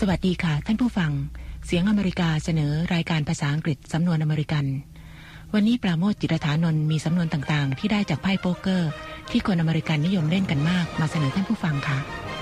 สวัสดีค่ะท่านผู้ฟังเสียงอเมริกาเสนอรายการภาษาอังกฤษสำนวนอเมริกันวันนี้ปราโมช จิรฐานนท์มีสำนวนต่างๆที่ได้จากไพ่โป๊กเกอร์ที่คนอเมริกันนิยมเล่นกันมากมาเสนอท่านผู้ฟังค่ะ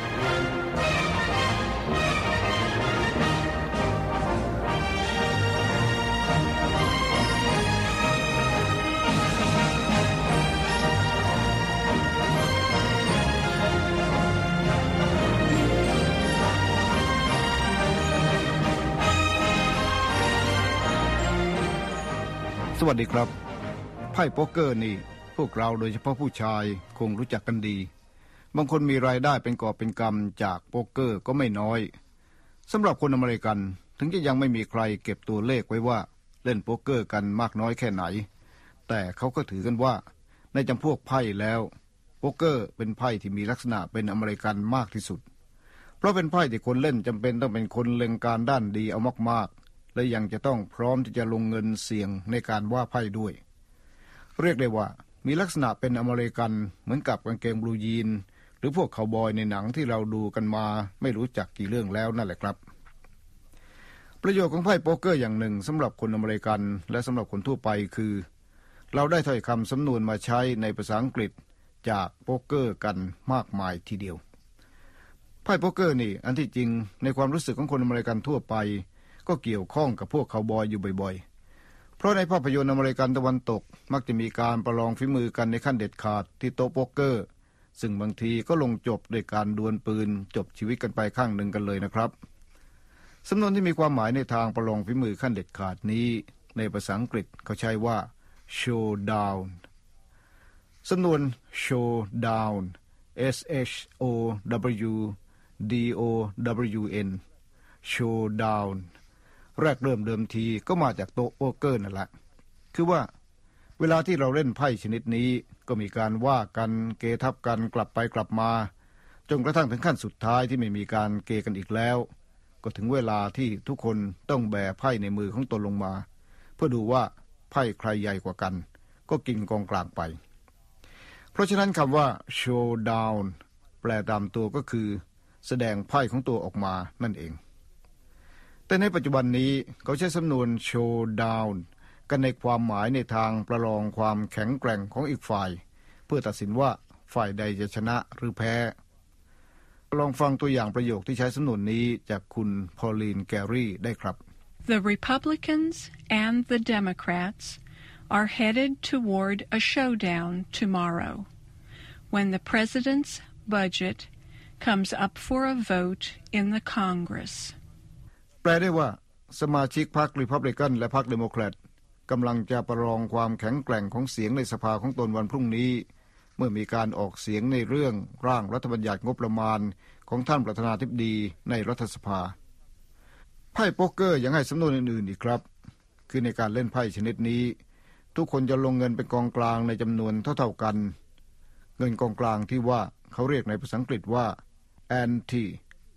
สวัสดีครับไพ่โป๊กเกอร์นี่พวกเราโดยเฉพาะผู้ชายคงรู้จักกันดีบางคนมีรายได้เป็นกอบเป็นกำจากโป๊กเกอร์ก็ไม่น้อยสำหรับคนอเมริกันถึงจะยังไม่มีใครเก็บตัวเลขไว้ว่าเล่นโป๊กเกอร์กันมากน้อยแค่ไหนแต่เขาก็ถือกันว่าในจำพวกไพ่แล้วโป๊กเกอร์เป็นไพ่ที่มีลักษณะเป็นอเมริกันมากที่สุดเพราะเป็นไพ่ที่คนเล่นจำเป็นต้องเป็นคนเล็งการด้านดีเอามากๆและยังจะต้องพร้อมที่จะลงเงินเสี่ยงในการว่าไพ่ด้วยเรียกได้ว่ามีลักษณะเป็นอเมริกันเหมือนกับกางเกงบลูยีนหรือพวกคาวบอยในหนังที่เราดูกันมาไม่รู้จักกี่เรื่องแล้วนั่นแหละครับประโยชน์ของไพ่โป๊กเกอร์อย่างหนึ่งสำหรับคนอเมริกันและสำหรับคนทั่วไปคือเราได้ถ้อยคำสำนวนมาใช้ในภาษาอังกฤษจากโป๊กเกอร์กันมากมายทีเดียวไพ่โป๊กเกอร์นี่อันที่จริงในความรู้สึกของคนอเมริกันทั่วไปก็เกี่ยวข้องกับพวกคาวบอยอยู่บ่อยๆเพราะในภาพยนตร์อเมริกันตะวันตกมักจะมีการประลองฝีมือกันในขั้นเด็ดขาดที่โต๊ะโป๊กเกอร์ซึ่งบางทีก็ลงจบด้วยการดวลปืนจบชีวิตกันไปข้างหนึ่งกันเลยนะครับสำนวนที่มีความหมายในทางประลองฝีมือขั้นเด็ดขาดนี้ในภาษาอังกฤษเขาใช้ว่า showdown สำนวน showdown showdown showdown แรกเริ่มเดิมทีก็มาจากโต๊ะโป๊กเกอร์นั่นแหละคือว่าเวลาที่เราเล่นไพ่ชนิดนี้ก็มีการว่ากันเกทับกันกลับไปกลับมาจนกระทั่งถึงขั้นสุดท้ายที่ไม่มีการเกกันอีกแล้วก็ถึงเวลาที่ทุกคนต้องแบไพ่ในมือของตนลงมาเพื่อดูว่าไพ่ใครใหญ่กว่ากันก็กินกองกลางไปเพราะฉะนั้นคำว่า showdown แปลตามตัวก็คือแสดงไพ่ของตัวออกมานั่นเองแต่ในปัจจุบันนี้เขาใช้สำนวน showdown กันในความหมายในทางประลองความแข็งแกร่งของอีกฝ่ายเพื่อตัดสินว่าฝ่ายใดจะชนะหรือแพ้ลองฟังตัวอย่างประโยคที่ใช้สำนวนนี้จากคุณพอลลีนแกรี่ได้ครับ The Republicans and the Democrats are headed toward a showdown tomorrow when the president's budget comes up for a vote in the Congress แปลได้ว่าสมาชิกพรรครีพับลิกันและพรรคเดโมแครตกำลังจะประลองความแข็งแกร่งของเสียงในสภาของตนวันพรุ่งนี้เมื่อมีการออกเสียงในเรื่องร่างรัฐบัญญัติงบประมาณของท่านประธานาธิบดีในรัฐสภาไพ่โป๊กเกอร์ยังให้สำนวนอื่นๆอีกครับคือในการเล่นไพ่ชนิดนี้ทุกคนจะลงเงินเป็นกองกลางในจำนวนเท่าๆกันเงินกองกลางที่ว่าเขาเรียกในภาษาอังกฤษว่า ante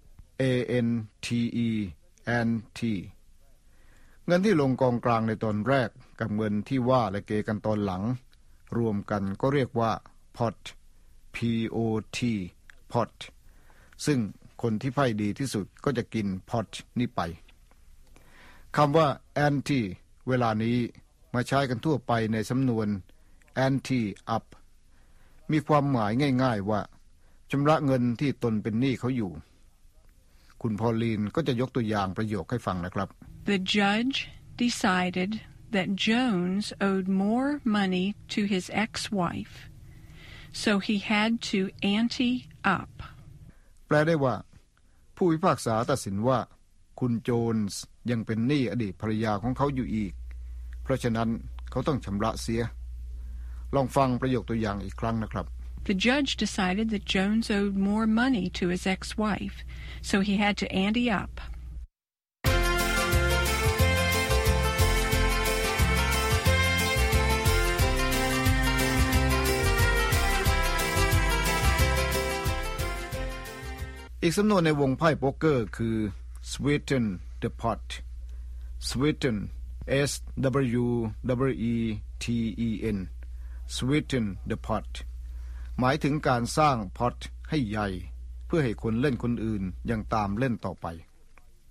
ante ante เงินที่ลงกองกลางในตอนแรกกับเงินที่ว่าและเกกันตอนหลังรวมกันก็เรียกว่า pot pot pot ซึ่งคนที่ไพ่ดีที่สุดก็จะกิน pot นี้ไปคำว่า ante เวลานี้มาใช้กันทั่วไปในสำนวน ante up มีความหมายง่ายๆว่าชำระเงินที่ตนเป็นหนี้เขาอยู่คุณพอลลีนก็จะยกตัวอย่างประโยคให้ฟังนะครับ The judge decided that Jones owed more money to his ex-wife, so he had to ante up. แปลได้ว่าผู้พิพากษาตัดสินว่าคุณโจนส์ยังเป็นหนี้อดีตภรรยาของเขาอยู่อีกเพราะฉะนั้นเขาต้องชำระเสียลองฟังประโยคตัวอย่างอีกครั้งนะครับ The judge decided that Jones owed more money to his ex-wife, so he had to ante up. อีกสำนวนในวงไพ่โป๊กเกอร์คือ sweeten the pot sweeten s w e t e n sweeten the pot หมายถึงการสร้างพอตให้ใหญ่เพื่อให้คนเล่นคนอื่นยังตามเล่นต่อไป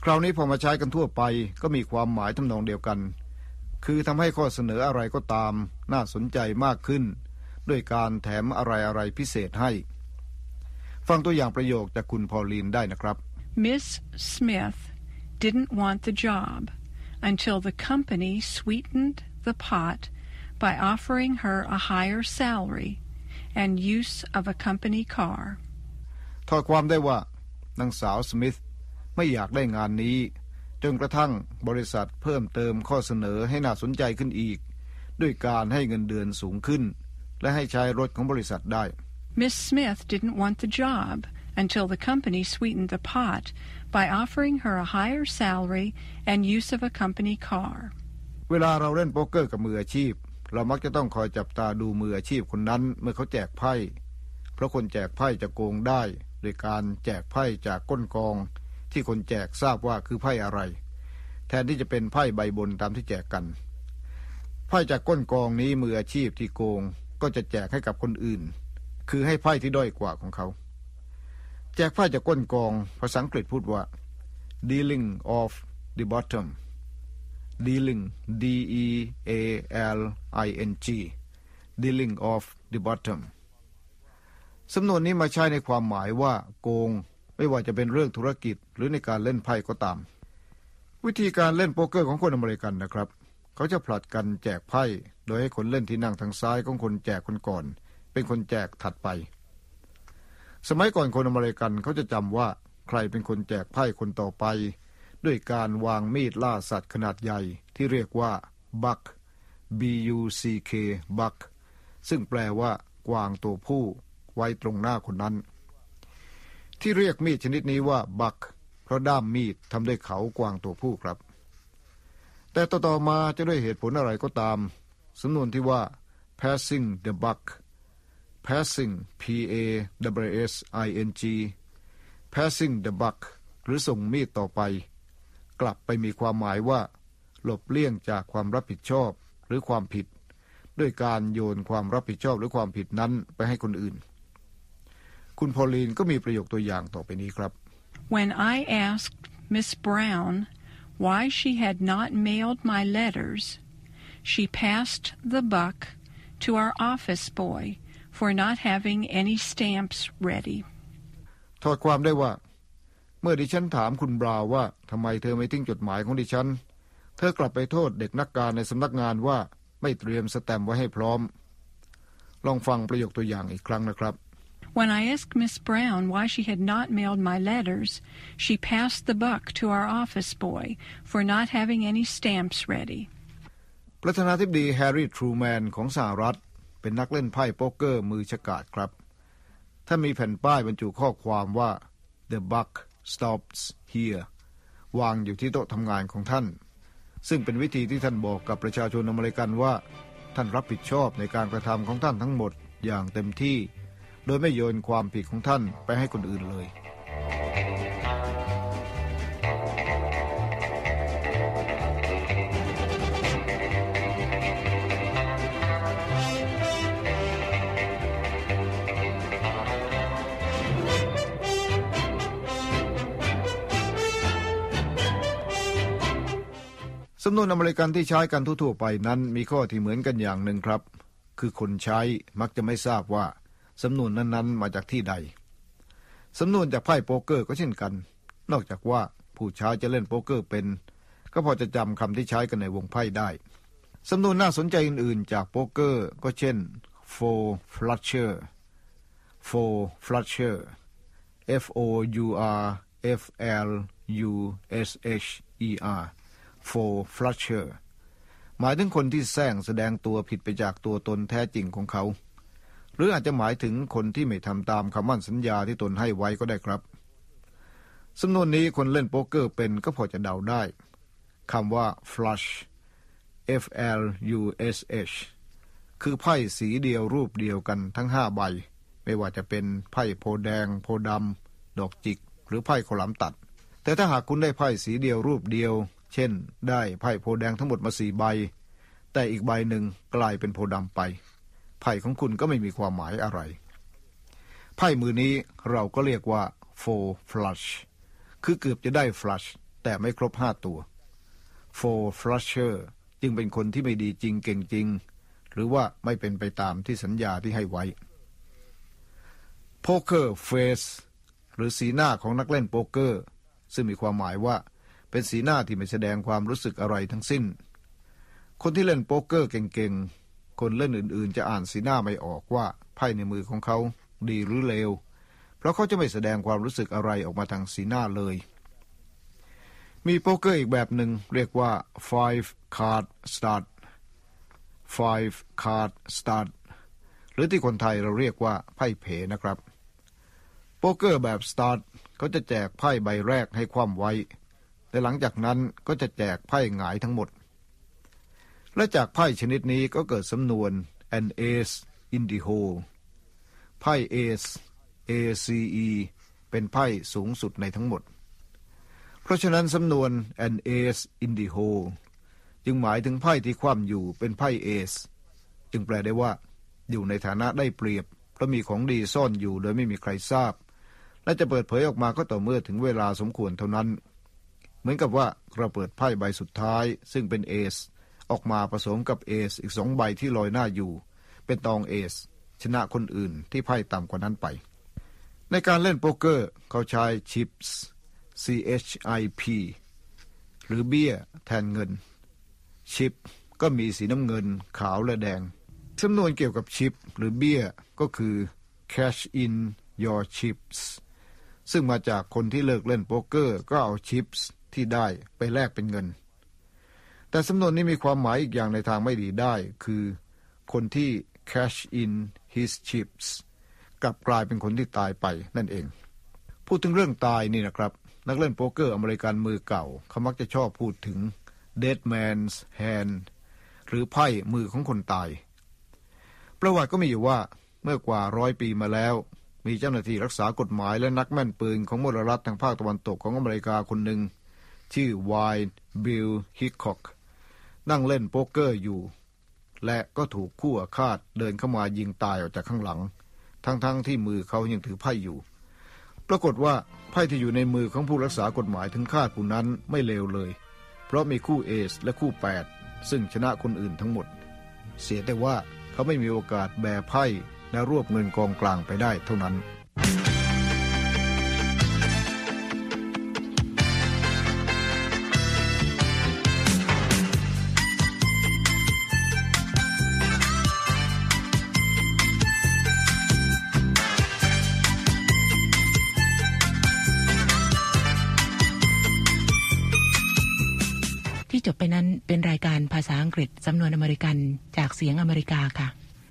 คราวนี้พอมาใช้กันทั่วไปก็มีความหมายทำนองเดียวกันคือทำให้ข้อเสนออะไรก็ตามน่าสนใจมากขึ้นด้วยการแถมอะไรพิเศษให้ฟังตัวอย่างประโยคจากคุณพอลลีนได้นะครับ Miss Smith didn't want the job until the company sweetened the pot by offering her a higher salary and use of a company car ถอดความได้ว่านางสาวสมิธไม่อยากได้งานนี้จนกระทั่งบริษัทเพิ่มเติมข้อเสนอให้น่าสนใจขึ้นอีกด้วยการให้เงินเดือนสูงขึ้นและให้ใช้รถของบริษัทได้ Miss Smith didn't want the job until the company sweetened the pot by offering her a higher salary and use of a company car เวลาเราเล่นโป๊กเกอร์กับมืออาชีพเรามักจะต้องคอยจับตาดูมืออาชีพคนนั้นเมื่อเขาแจกไพ่เพราะคนแจกไพ่จะโกงได้โดยการแจกไพ่จากก้นกองที่คนแจกทราบว่าคือไพ่อะไรแทนที่จะเป็นไพ่ใบบนตามที่แจกกันไพ่จากก้นกองนี้มืออาชีพที่โกงก็จะแจกให้กับคนอื่นคือให้ไพ่ที่ด้อยกว่าของเขาแจกไพ่จากก้นกองภาษาอังกฤษพูดว่า dealing off the bottom dealing D-E-A-L-I-N-G dealing off the bottom สำนวนนี้มาใช้ในความหมายว่าโกงไม่ว่าจะเป็นเรื่องธุรกิจหรือในการเล่นไพ่ก็ตามวิธีการเล่นโป๊กเกอร์ของคนอเมริกันนะครับเขาจะผลัดกันแจกไพ่โดยให้คนเล่นที่นั่งทางซ้ายของคนแจกคนก่อนเป็นคนแจกถัดไปสมัยก่อนคนอเมริกันเขาจะจำว่าใครเป็นคนแจกไพ่คนต่อไปด้วยการวางมีดล่าสัตว์ขนาดใหญ่ที่เรียกว่า buck B-U-C-K buck ซึ่งแปลว่ากวางตัวผู้ไว้ตรงหน้าคนนั้นที่เรียกมีดชนิดนี้ว่า buck เพราะด้ามมีดทำด้วยเขากวางตัวผู้ครับแต่ต่อมาจะด้วยเหตุผลอะไรก็ตามสำนวนที่ว่า passing the buck passing P-A-S-S-I-N-G passing the buck หรือส่งมีดต่อไปกลับไปมีความหมายว่าหลบเลี่ยงจากความรับผิดชอบหรือความผิดด้วยการโยนความรับผิดชอบหรือความผิดนั้นไปให้คนอื่นคุณพอลลีนก็มีประโยคตัวอย่างต่อไปนี้ครับ When I asked Miss Brown why she had not mailed my letters, she passed the buck to our office boy for not having any stamps ready. ถอดความได้ว่าเมื่อดิฉันถามคุณบราวน์ว่าทำไมเธอไม่ทิ้งจดหมายของดิฉันเธอกลับไปโทษเด็กนักการในสำนักงานว่าไม่เตรียมสแตมป์ไว้ให้พร้อมลองฟังประโยคตัวอย่างอีกครั้งนะครับ When I asked Miss Brown why she had not mailed my letters, she passed the buck to our office boy for not having any stamps ready. ประธานาธิบดีแฮร์รี่ทรูแมนของสหรัฐเป็นนักเล่นไพ่โป๊กเกอร์มือฉกาจครับถ้ามีแผ่นป้ายบรรจุข้อความว่า The buck stops here วางอยู่ที่โต๊ะทำงานของท่านซึ่งเป็นวิธีที่ท่านบอกกับประชาชนอเมริกันว่าท่านรับผิดชอบในการกระทำของท่านทั้งหมดอย่างเต็มที่โดยไม่โยนความผิดของท่านไปให้คนอื่นเลยสำนวนอเมริกันที่ใช้กันทั่วๆไปนั้นมีข้อที่เหมือนกันอย่างหนึ่งครับคือคนใช้มักจะไม่ทราบว่าสำนวนนั้นๆมาจากที่ใดสำนวนจากไพ่โป๊กเกอร์ก็เช่นกันนอกจากว่าผู้ใช้จะเล่นโป๊กเกอร์เป็นก็พอจะจำคำที่ใช้กันในวงไพ่ได้สำนวนน่าสนใจอื่นๆจากโป๊กเกอร์ก็เช่น four flusher four flusher F-O-U-R-F-L-U-S-H-E-R four flusher หมายถึงคนที่แสร้งแสดงตัวผิดไปจากตัวตนแท้จริงของเขาหรืออาจจะหมายถึงคนที่ไม่ทำตามคำมั่นสัญญาที่ตนให้ไว้ก็ได้ครับสำนวนนี้คนเล่นโป๊กเกอร์เป็นก็พอจะเดาได้คำว่า flush F-L-U-S-H คือไพ่สีเดียวรูปเดียวกันทั้ง5ใบไม่ว่าจะเป็นไพ่โพแดงโพดำดอกจิกหรือไพ่ข้าวหลามตัดแต่ถ้าหากคุณได้ไพ่สีเดียวรูปเดียวเช่นได้ไพ่โพแดงทั้งหมดมา4ใบแต่อีกใบหนึ่งกลายเป็นโพดำไปไพ่ของคุณก็ไม่มีความหมายอะไรไพ่มือนี้เราก็เรียกว่า four flush คือเกือบจะได้ flush แต่ไม่ครบ5ตัว4 Flusher จึงเป็นคนที่ไม่ดีจริงเก่งจริงหรือว่าไม่เป็นไปตามที่สัญญาที่ให้ไว้ Poker Face หรือสีหน้าของนักเล่นโป๊กเกอร์ซึ่งมีความหมายว่าเป็นสีหน้าที่ไม่แสดงความรู้สึกอะไรทั้งสิ้นคนที่เล่นโป๊กเกอร์เก่งๆคนเล่นอื่นๆจะอ่านสีหน้าไม่ออกว่าไพ่ในมือของเขาดีหรือเลวเพราะเขาจะไม่แสดงความรู้สึกอะไรออกมาทางสีหน้าเลยมีโป๊กเกอร์อีกแบบหนึ่งเรียกว่า 5 card stud 5 card stud หรือที่คนไทยเราเรียกว่าไพ่เพนะครับโป๊กเกอร์แบบ stud เขาจะแจกไพ่ใบแรกให้คว่ำไว้แต่หลังจากนั้นก็จะแจกไพ่หงายทั้งหมดและจากไพ่ชนิดนี้ก็เกิดสำนวน an ace in the hole ไพ่ ace ace เป็นไพ่สูงสุดในทั้งหมดเพราะฉะนั้นสำนวน an ace in the hole จึงหมายถึงไพ่ที่คว่ำอยู่เป็นไพ่ ace จึงแปลได้ว่าอยู่ในฐานะได้เปรียบเพราะมีของดีซ่อนอยู่โดยไม่มีใครทราบและจะเปิดเผยออกมาก็ต่อเมื่อถึงเวลาสมควรเท่านั้นเหมือนกับว่าเราเปิดไพ่ใบสุดท้ายซึ่งเป็น ace ออกมาผสมกับ ace อีก2ใบที่ลอยหน้าอยู่เป็นตอง ace ชนะคนอื่นที่ไพ่ต่ำกว่านั้นไปในการเล่นโป๊กเกอร์เขาใช้ chips CHIP หรือเบี้ยแทนเงินชิปก็มีสีน้ำเงินขาวและแดงสำนวนเกี่ยวกับชิปหรือเบี้ยก็คือ cash in your chips ซึ่งมาจากคนที่เลิกเล่นโป๊กเกอร์ก็เอาชิปที่ได้ไปแลกเป็นเงินแต่สำนวนนี้มีความหมายอีกอย่างในทางไม่ดีได้คือคนที่ cash in his chips กลับกลายเป็นคนที่ตายไปนั่นเองพูดถึงเรื่องตายนี่นะครับนักเล่นโป๊กเกอร์อเมริกันมือเก่าเขามักจะชอบพูดถึง dead man's hand หรือไพ่มือของคนตายประวัติก็มีอยู่ว่าเมื่อกว่า100 ปีมาแล้วมีเจ้าหน้าที่รักษากฎหมายและนักแม่นปืนของมลรัฐทางภาคตะวันตกของอเมริกาคนหนึ่งชื่อ Wild Bill Hickok นั่งเล่นโป๊กเกอร์อยู่และก็ถูกคู่อาฆาตเดินเข้ามายิงตายออกจากข้างหลังทั้งที่มือเขายังถือไพ่อยู่ปรากฏว่าไพ่ที่อยู่ในมือของผู้รักษากฎหมายถึงคาดผู้นั้นไม่เลวเลยเพราะมีคู่เอซและคู่8ซึ่งชนะคนอื่นทั้งหมดเสียแต่ว่าเขาไม่มีโอกาสแบไพ่และรวบเงินกองกลางไปได้เท่านั้นจบไปนั้นเป็นรายการภาษาอังกฤษสำนวนอเมริกันจากเสียงอเมริกาค่ะ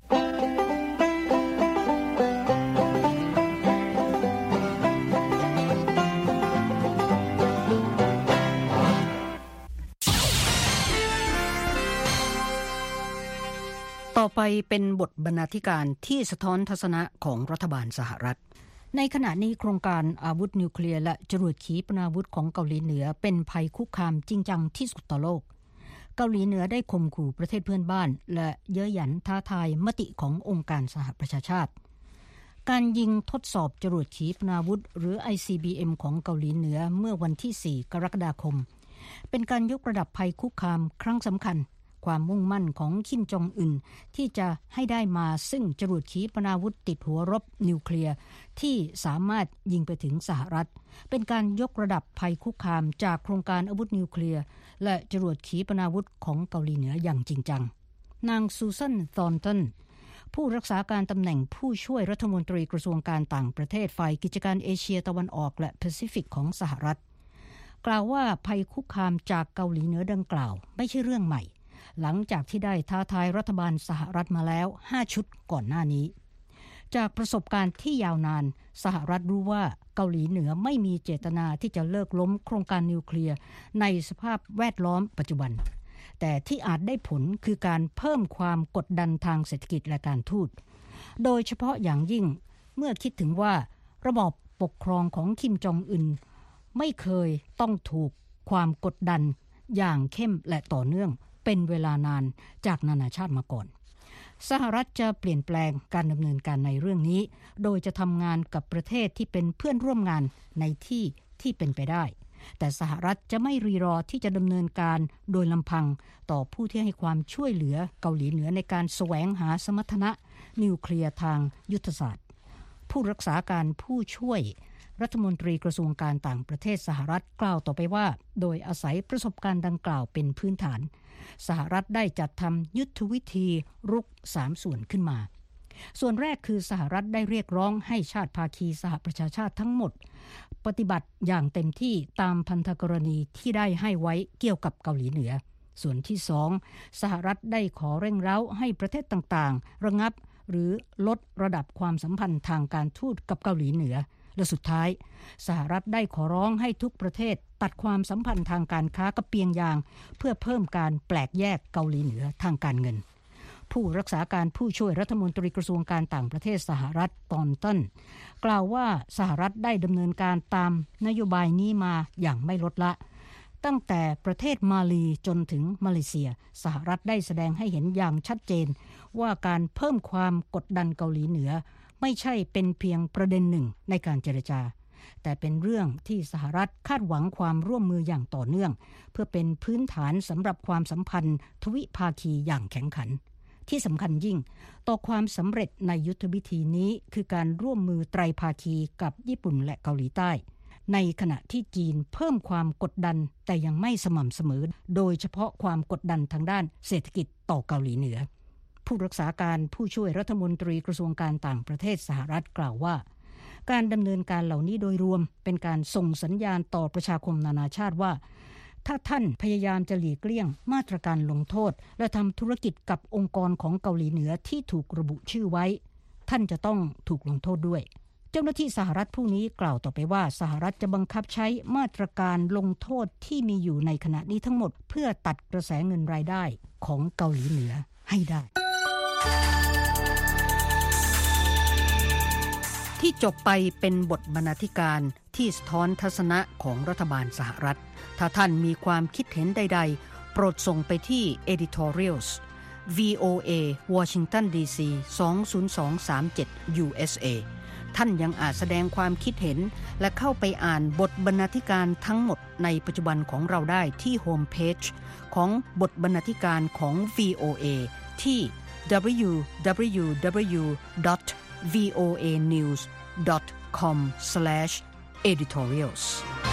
ต่อไปเป็นบทบรรณาธิการที่สะท้อนทัศนะของรัฐบาลสหรัฐในขณะนี้โครงการอาวุธนิวเคลียร์และจรวดขีปนาวุธของเกาหลีเหนือเป็นภัยคุกคามจริงจังที่สุดต่อโลกเกาหลีเหนือได้ข่มขู่ประเทศเพื่อนบ้านและเย้ยหยันท้าทายมติขององค์การสหประชาชาติการยิงทดสอบจรวดขีปนาวุธหรือ ICBM ของเกาหลีเหนือเมื่อวันที่4 กรกฎาคมเป็นการยกระดับภัยคุกคามครั้งสำคัญความมุ่งมั่นของคิมจองอึนที่จะให้ได้มาซึ่งจรวดขีปนาวุธติดหัวรบนิวเคลียร์ที่สามารถยิงไปถึงสหรัฐเป็นการยกระดับภัยคุกคามจากโครงการอาวุธนิวเคลียร์และจรวดขีปนาวุธของเกาหลีเหนืออย่างจริงจังนางซูซัน ธอร์นตันผู้รักษาการตำแหน่งผู้ช่วยรัฐมนตรีกระทรวงการต่างประเทศฝ่ายกิจการเอเชียตะวันออกและแปซิฟิกของสหรัฐกล่าวว่าภัยคุกคามจากเกาหลีเหนือดังกล่าวไม่ใช่เรื่องใหม่หลังจากที่ได้ท้าทายรัฐบาลสหรัฐมาแล้ว5ชุดก่อนหน้านี้จากประสบการณ์ที่ยาวนานสหรัฐรู้ว่าเกาหลีเหนือไม่มีเจตนาที่จะเลิกล้มโครงการนิวเคลียร์ในสภาพแวดล้อมปัจจุบันแต่ที่อาจได้ผลคือการเพิ่มความกดดันทางเศรษฐกิจและการทูตโดยเฉพาะอย่างยิ่งเมื่อคิดถึงว่าระบอบปกครองของคิมจองอึนไม่เคยต้องถูกความกดดันอย่างเข้มและต่อเนื่องเป็นเวลานานจากนานาชาติมาก่อนสหรัฐจะเปลี่ยนแปลงการดำเนินการในเรื่องนี้โดยจะทำงานกับประเทศที่เป็นเพื่อนร่วมงานในที่เป็นไปได้แต่สหรัฐจะไม่รีรอที่จะดำเนินการโดยลำพังต่อผู้ที่ให้ความช่วยเหลือเกาหลีเหนือในการแสวงหาสมรรถนะนิวเคลียร์ทางยุทธศาสตร์ผู้รักษาการผู้ช่วยรัฐมนตรีกระทรวงการต่างประเทศสหรัฐกล่าวต่อไปว่าโดยอาศัยประสบการณ์ดังกล่าวเป็นพื้นฐานสหรัฐได้จัดทำยุทธวิธีรุก3ส่วนขึ้นมาส่วนแรกคือสหรัฐได้เรียกร้องให้ชาติภาคีสหประชาชาติทั้งหมดปฏิบัติอย่างเต็มที่ตามพันธกรณีที่ได้ให้ไว้เกี่ยวกับเกาหลีเหนือส่วนที่2สหรัฐได้ขอเร่งเร้าให้ประเทศต่างๆระงับหรือลดระดับความสัมพันธ์ทางการทูตกับเกาหลีเหนือและสุดท้ายสหรัฐได้ขอร้องให้ทุกประเทศตัดความสัมพันธ์ทางการค้ากับเปียงยางเพื่อเพิ่มการแปลกแยกเกาหลีเหนือทางการเงินผู้รักษาการผู้ช่วยรัฐมนตรีกระทรวงการต่างประเทศสหรัฐตอนต้นกล่าวว่าสหรัฐได้ดำเนินการตามนโยบายนี้มาอย่างไม่ลดละตั้งแต่ประเทศมาลีจนถึงมาเลเซียสหรัฐได้แสดงให้เห็นอย่างชัดเจนว่าการเพิ่มความกดดันเกาหลีเหนือไม่ใช่เป็นเพียงประเด็นหนึ่งในการเจรจาแต่เป็นเรื่องที่สหรัฐคาดหวังความร่วมมืออย่างต่อเนื่องเพื่อเป็นพื้นฐานสำหรับความสัมพันธ์ทวิภาคีอย่างแข็งขันที่สำคัญยิ่งต่อความสำเร็จในยุทธวิธีนี้คือการร่วมมือไตรภาคีกับญี่ปุ่นและเกาหลีใต้ในขณะที่จีนเพิ่มความกดดันแต่ยังไม่สม่ำเสมอโดยเฉพาะความกดดันทางด้านเศรษฐกิจต่อเกาหลีเหนือผู้รักษาการผู้ช่วยรัฐมนตรีกระทรวงการต่างประเทศสหรัฐกล่าวว่าการดำเนินการเหล่านี้โดยรวมเป็นการส่งสัญญาณต่อประชาคมนานาชาติว่าถ้าท่านพยายามจะหลีกเลี่ยงมาตรการลงโทษและทำธุรกิจกับองค์กรของเกาหลีเหนือที่ถูกระบุชื่อไว้ท่านจะต้องถูกลงโทษด้วยเจ้าหน้าที่สหรัฐผู้นี้กล่าวต่อไปว่าสหรัฐจะบังคับใช้มาตรการลงโทษที่มีอยู่ในขณะนี้ทั้งหมดเพื่อตัดกระแสเงินรายได้ของเกาหลีเหนือให้ได้ที่จบไปเป็นบทบรรณาธิการที่สะท้อนทัศนะของรัฐบาลสหรัฐถ้าท่านมีความคิดเห็นใดๆโปรดส่งไปที่ editorials VOA Washington DC 20237 USA ท่านยังอาจแสดงความคิดเห็นและเข้าไปอ่านบทบรรณาธิการทั้งหมดในปัจจุบันของเราได้ที่โฮมเพจของบทบรรณาธิการของ VOA ที่ www.voanews.com/editorials